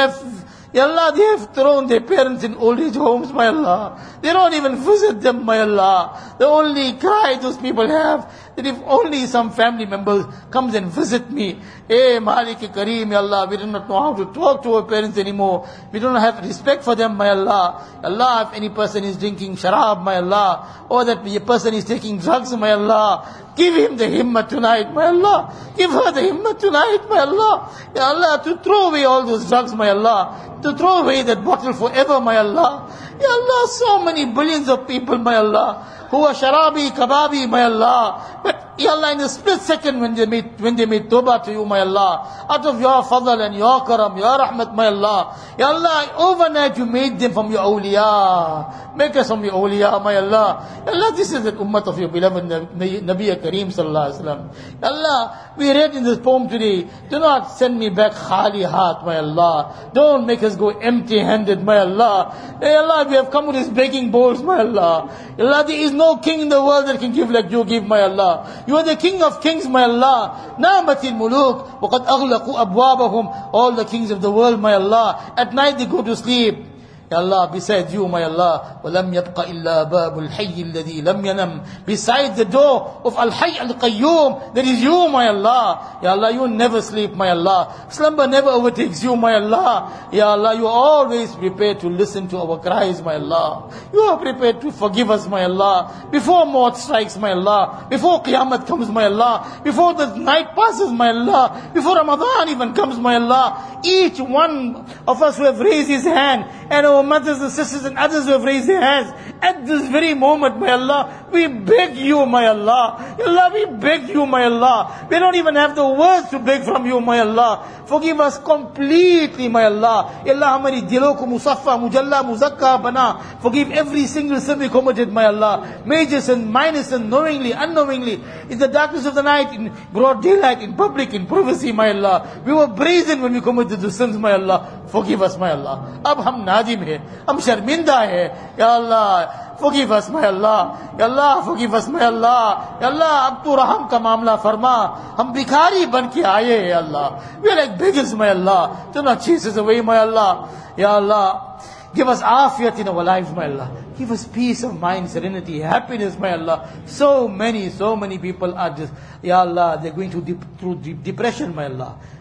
Ya Allah, they have thrown their parents in old age homes, my Allah. They don't even visit them, my Allah. The only cry those people have, that if only some family member comes and visit me. Hey, Malik Kareem, Ya Allah, we do not know how to talk to our parents anymore. We don't have respect for them, my Allah. Ya Allah, if any person is drinking sharab, my Allah, or that a person is taking drugs, my Allah, give him the himmat tonight, my Allah. Give her the himmat tonight, my Allah. Ya Allah, to throw away all those drugs, my Allah. To throw away that bottle forever, my Allah. Ya Allah, so many billions of people, my Allah, who are sharabi, kababi, my Allah. But Ya Allah, in a split second when they made tawbah to you, my Allah, out of your fadl and your karam, your rahmat, my Allah. Ya Allah, overnight you made them from your awliya. Make us from your awliya, my Allah. Ya Allah, this is the ummah of your beloved Nabi Kareem sallallahu alaihi wasallam. Ya Allah, we read in this poem today, do not send me back khali heart, my Allah. Don't make us go empty-handed, my Allah. Ya Allah, we have come with these begging bowls, my Allah. Ya Allah, there is no king in the world that can give like you give, my Allah. You are the King of Kings, my Allah. Namatil muluk, وَقَدْ أَغْلَقُوا أَبْوَابَهُم. All the kings of the world, my Allah. At night they go to sleep. Ya Allah, besides you, my Allah, وَلَمْ يَبْقَ إِلَّا بَابُ الْحَيِّ الَّذِي لَمْ يَنَمْ. Besides the door of Al-Hayy Al-Qayyum, that is you, my Allah. Ya Allah, you never sleep, my Allah. Slumber never overtakes you, my Allah. Ya Allah, you are always prepared to listen to our cries, my Allah. You are prepared to forgive us, my Allah. Before maut strikes, my Allah. Before Qiyamah comes, my Allah. Before the night passes, my Allah. Before Ramadan even comes, my Allah. Each one of us who have raised his hand, and our mothers and sisters and others who have raised their hands, at this very moment, my Allah, we beg you, my Allah. Ya Allah, we beg you, my Allah. We don't even have the words to beg from you, my Allah. Forgive us completely, my Allah. Ya Allah, hamari dilon ko musaffa, mujalla, muzakka bana. Forgive every single sin we committed, my Allah. Major sin, minor sin, knowingly, unknowingly, in the darkness of the night, in broad daylight, in public, in privacy, my Allah. We were brazen when we committed the sins, my Allah. Forgive us, my Allah. Ab hum nadim hai, hum sharminda hai. Ya Allah, forgive us, my Allah. Ya Allah, forgive us, my Allah. Ya Allah, ab tu raham ka mamla farma. Hum bhikhari ban ke aaye hai, Ya Allah. We are like beggars, my Allah. Do not chase us away, my Allah. Ya Allah, give us afiyat in our lives, my Allah. Give us peace of mind, serenity, happiness, my Allah. So many people are just, Ya Allah, they're going through depression, my Allah.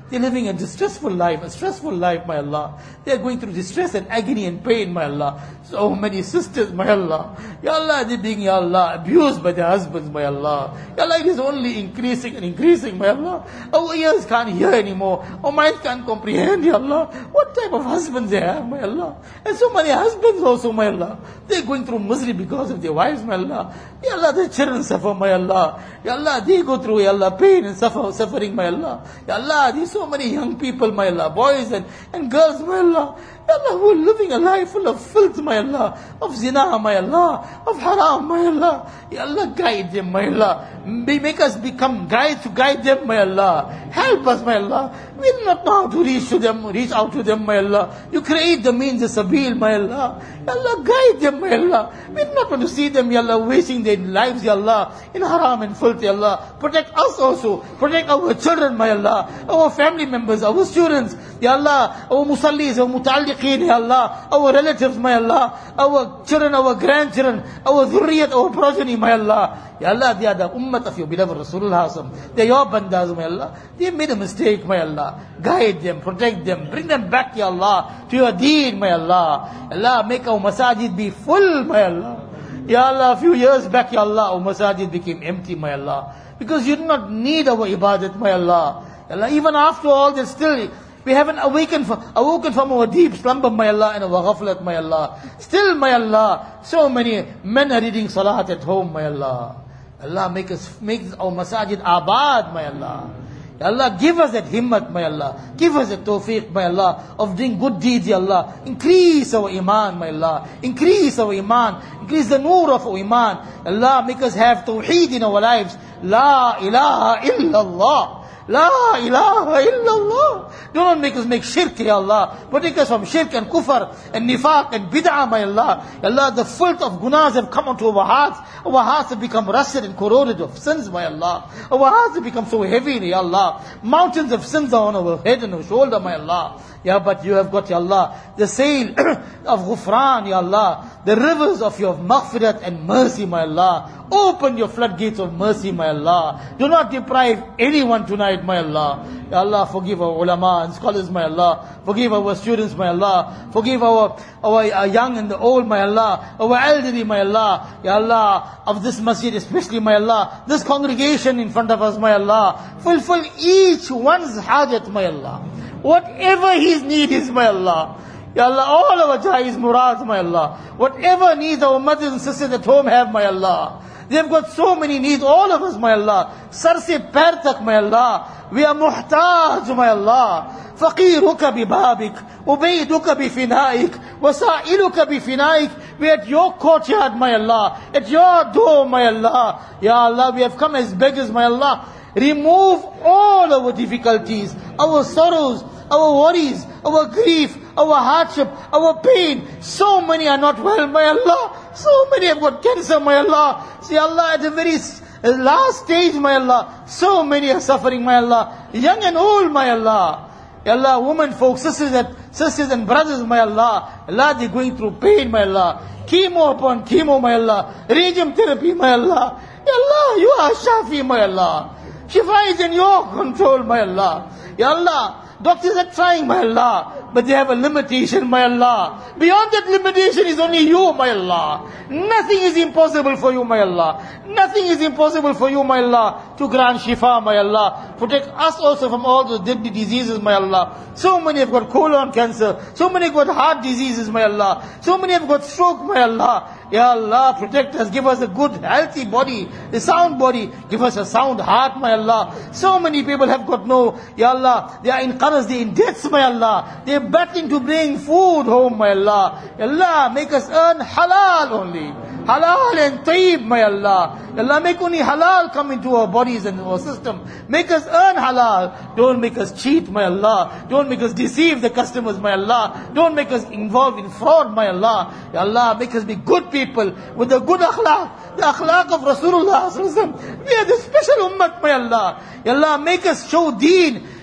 They're living a distressful life, a stressful life, my Allah. They're going through distress and agony and pain, my Allah. So many sisters, my Allah. Ya Allah, they're being, Ya Allah, abused by their husbands, my Allah. Ya Allah, it is only increasing and increasing, my Allah. Our ears can't hear anymore. Our minds can't comprehend, Ya Allah. What type of husbands they have, my Allah. And so many husbands also, my Allah. They're going through misery because of their wives, my Allah. Ya Allah, their children suffer, my Allah. Ya Allah, they go through, Ya Allah, pain and suffering, my Allah. Ya Allah, these so many young people, my Allah, boys and girls, my Allah. Ya Allah, who are living a life full of filth, my Allah, of zina, my Allah, of haram, my Allah. Ya Allah, guide them, my Allah. Make us become guides to guide them, my Allah. Help us, my Allah. We do not know how to reach out to them, my Allah. You create the means of sabil, my Allah. Ya Allah, guide them, my Allah. We do not want to see them, Ya Allah, wasting their lives, Ya Allah, in haram and filth, Ya Allah. Protect us also. Protect our children, my Allah. Our family members, our students, Ya Allah, our musallis, our muta'alliqeen, Ya Allah, our relatives, my Allah, our children, our grandchildren, our dhurriyat, our progeny, my Allah. Ya Allah, they are the ummah of your beloved Rasulullah. They are your bandas, my Allah. They made a mistake, my Allah. Guide them, protect them, bring them back, Ya Allah, to your deen, my Allah. Allah, make our masajid be full, my Allah. Ya Allah, a few years back, Ya Allah, our masajid became empty, my Allah. Because you do not need our ibadat, my Allah. Ya Allah, even after all this, still we haven't awoken from our deep slumber, my Allah, and our ghaflat, my Allah. Still, my Allah, so many men are reading salat at home, my Allah. Allah, make our masajid abad, my Allah. Ya Allah, give us that himmat, my Allah. Give us that tawfiq, my Allah, of doing good deeds, Ya Allah. Increase our iman, my Allah. Increase our iman. Increase the nur of our iman. Allah, make us have tawheed in our lives. La ilaha illallah. La ilaha illallah. Do not make us make shirk, Ya Allah. Protect us from shirk and kufr and nifaq and bid'ah, my Allah. Ya Allah, the filth of gunas have come onto our hearts. Our hearts have become rusted and corroded of sins, my Allah. Our hearts have become so heavy, Ya Allah. Mountains of sins are on our head and our shoulder, my Allah. Yeah, but you have got, Ya Allah, the sail of Ghufran, Ya Allah. The rivers of your maghfirat and mercy, my Allah. Open your floodgates of mercy, my Allah. Do not deprive anyone tonight, my Allah. Ya Allah, forgive our ulama and scholars, my Allah. Forgive our students, my Allah. Forgive our young and the old, my Allah. Our elderly, my Allah. Ya Allah, of this masjid especially, my Allah. This congregation in front of us, my Allah. Fulfill each one's hajat, my Allah. Whatever his need is, my Allah. Ya Allah, all our jais murads, my Allah. Whatever needs our mothers and sisters at home have, my Allah. They've got so many needs, all of us, my Allah. Sar se pair tak, my Allah. We are muhtaj, my Allah. Faqiruka bi babik, ubaiduka bi finaik, wasa'iluka bi finaik. We are at your courtyard, my Allah. At your door, my Allah. Ya Allah, we have come as beggars, my Allah. Remove all our difficulties, our sorrows, our worries, our grief, our hardship, our pain. So many are not well, my Allah. So many have got cancer, my Allah. See, Allah, at the very last stage, my Allah. So many are suffering, my Allah. Young and old, my Allah. Ya Allah, women, folks, sisters and brothers, my Allah. Allah, they're going through pain, my Allah. Chemo upon chemo, my Allah. Radium therapy, my Allah. Ya Allah, you are Shafi, my Allah. Shifa is in your control, my Allah. Ya Allah, doctors are trying, my Allah, but they have a limitation, my Allah. Beyond that limitation is only you, my Allah. Nothing is impossible for you, my Allah. Nothing is impossible for you, my Allah, to grant shifa, my Allah. Protect us also from all the deadly diseases, my Allah. So many have got colon cancer. So many have got heart diseases, my Allah. So many have got stroke, my Allah. Ya Allah, protect us. Give us a good, healthy body, a sound body. Give us a sound heart, my Allah. So many people have got no, Ya Allah, they are in qaras, they are in debts, my Allah. They are battling to bring food home, my Allah. Ya Allah, make us earn halal only. Halal and tayyib, my Allah. Ya Allah, make only halal come into our bodies and our system. Make us earn halal. Don't make us cheat, my Allah. Don't make us deceive the customers, my Allah. Don't make us involved in fraud, my Allah. Ya Allah, make us be good people with the good akhlaq. The akhlaq of Rasulullah. We are the special ummah, my Allah. Ya Allah, make us show deen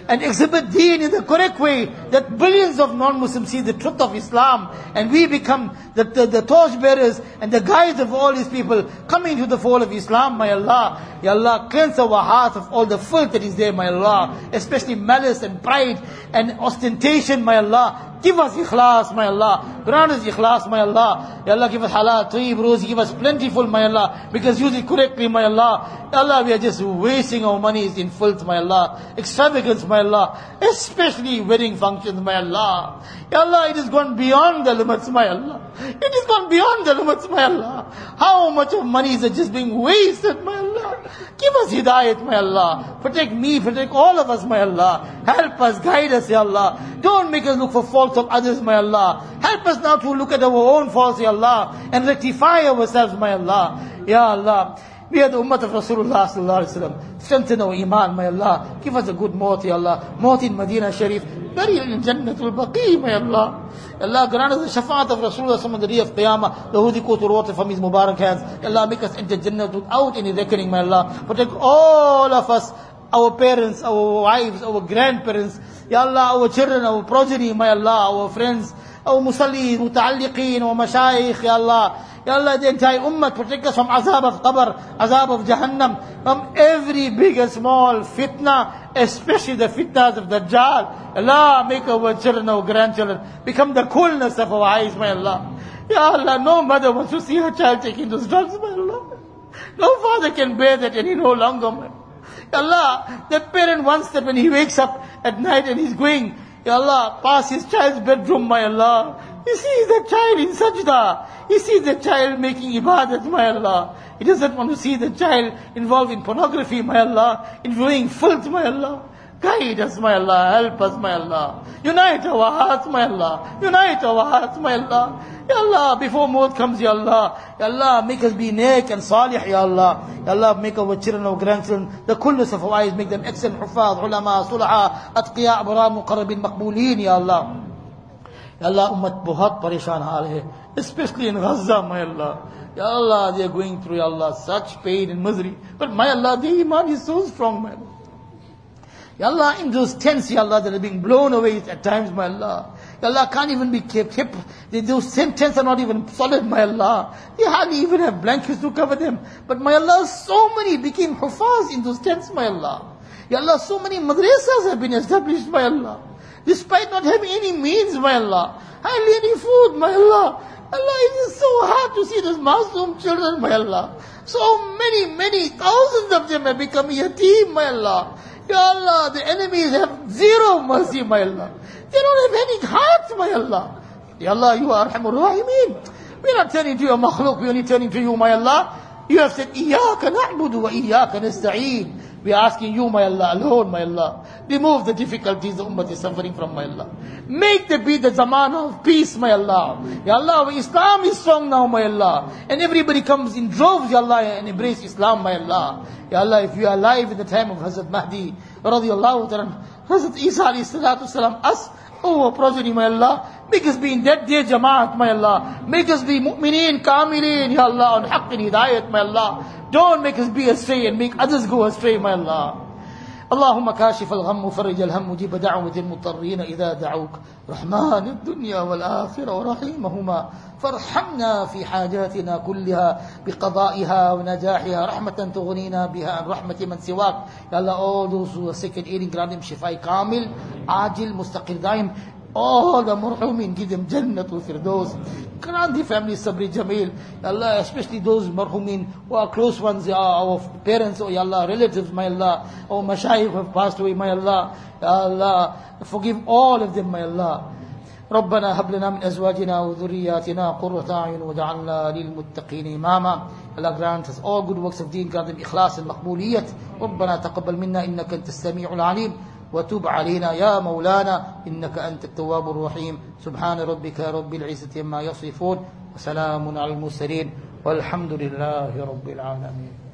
and exhibit deen in the correct way, that billions of non-Muslims see the truth of Islam, and we become the torch bearers and the guides of all these people coming to the fold of Islam, my Allah. Ya Allah, cleanse our hearts of all the filth that is there, my Allah, especially malice and pride and ostentation, my Allah. Give us ikhlas, my Allah. Grant us ikhlas, my Allah. Ya Allah, give us halal, tayyib, rozi, give us plentiful, my Allah. Because use it correctly, my Allah. Ya Allah, we are just wasting our monies in filth, my Allah. Extravagance, my Allah. Especially wedding functions, my Allah. Ya Allah, it has gone beyond the limits, my Allah. It has gone beyond the limits, my Allah. How much of money is just being wasted, my Allah. Give us hidayat, my Allah. Protect me, protect all of us, my Allah. Help us, guide us, Ya Allah. Don't make us look for faults of others, my Allah. Help us now to look at our own faults, Ya Allah, and rectify ourselves, my Allah. Ya Allah. We are the ummah of Rasulullah sallallahu alaihi wasallam. Strengthen our iman, my Allah. Give us a good maut, Ya Allah. Maut in Medina Sharif. Bury in Jannatul Baqi, my Allah. Allah, grant us the shafaat of Rasulullah on the day of Qiyamah. The Hudi Kotul water from his Mubarak hands. Allah, make us enter Jannah without any reckoning, my Allah. Protect all of us, our parents, our wives, our grandparents. Ya Allah, our children, our progeny, my Allah, our friends, our musallis, muta'alliqeen, our mashayikh, Ya Allah. Ya Allah, the entire ummah, protect us from azab of qabr, azab of jahannam, from every big and small fitna, especially the fitnas of Dajjal. Allah, make our children, our grandchildren, become the coolness of our eyes, my Allah. Ya Allah, no mother wants to see her child taking those drugs, my Allah. No father can bear that any no longer, my Ya Allah, that parent wants that when he wakes up at night and he's going, Ya Allah, past his child's bedroom, my Allah. He sees the child in sajda. He sees the child making ibadat, my Allah. He doesn't want to see the child involved in pornography, my Allah, in doing filth, my Allah. Guide us, my Allah. Help us, my Allah. Unite our hearts, my Allah. Unite our hearts, my Allah. Ya Allah, before maut comes, Ya Allah. Ya Allah, make us be neck and salih, Ya Allah. Ya Allah, make our children, our grandchildren, the coolness of our eyes, make them excellent hufaz, ulama, sulaha, atqiya, abrar, muqarrabin, maqbooleen, Ya Allah. Ya Allah, ummat bahut pareshan haal hai, especially in Gaza, my Allah. Ya Allah, they are going through, Ya Allah, such pain and misery. But my Allah, the iman is so strong, my Allah. Ya Allah, in those tents, Ya Allah, that are being blown away at times, my Allah. Ya Allah, can't even be kept. Those tents are not even solid, my Allah. They hardly even have blankets to cover them. But my Allah, so many became hufaz in those tents, my Allah. Ya Allah, so many madrasas have been established, my Allah. Despite not having any means, my Allah. Hardly any food, my Allah. Allah, it is so hard to see those Masoom children, my Allah. So many thousands of them have become yateem, my Allah. Ya Allah, the enemies have zero mercy, my Allah. They don't have any hearts, my Allah. Ya Allah, you are Arhamur Rahimeen. We are not turning to your makhluk, we are only turning to you, my Allah. You have said, Iyaka na'budu wa iyaka nasta'een. We are asking you, my Allah, alone, my Allah. Remove the difficulties the ummah is suffering from, my Allah. Make there be the zamana of peace, my Allah. Ya Allah, Islam is strong now, my Allah. And everybody comes in droves, Ya Allah, and embrace Islam, my Allah. Ya Allah, if you are alive in the time of Hazrat Mahdi, radiallahu ta'ala, Hazrat Isa alayhi salatu salam, us, our progeny, my Allah, make us be in that day Jamaat, my Allah. Make us be mu'mineen, kamileen, Ya Allah, on haqq and hidayat, my Allah. Don't make us be astray and make others go astray, my Allah. اللهم كاشف الغم وفرج الهم مجيب دعوة المضطرين إذا دعوك رحمن الدنيا والآخرة ورحيمهما فارحمنا في حاجاتنا كلها بقضائها ونجاحها رحمة تغنينا بها عن رحمة من سواك. Ya Allah, all those who are sick and ailing, grant them shifai kamil, ajil, mustaqir daim. All the marhumin, give them Jannatul Firdaus. Grant the family Sabri Jameel. Ya Allah, especially those marhumin who are close ones, our parents, oh Ya Allah, relatives, my Allah, our mashayikh who have passed away, my Allah. Ya Allah, forgive all of them, my Allah. ربنا هب لنا من أزواجنا وذرياتنا قرة أعين وجعلنا للمتقين إماما. Allah grant us all good works of deen, grant them إخلاص المقبولية. ربنا تقبل منا إنك أنت السميع العليم وتب علينا يا مولانا إنك أنت التواب الرحيم. سبحان ربك رب العزة عما يصفون وسلام على المرسلين والحمد لله رب العالمين.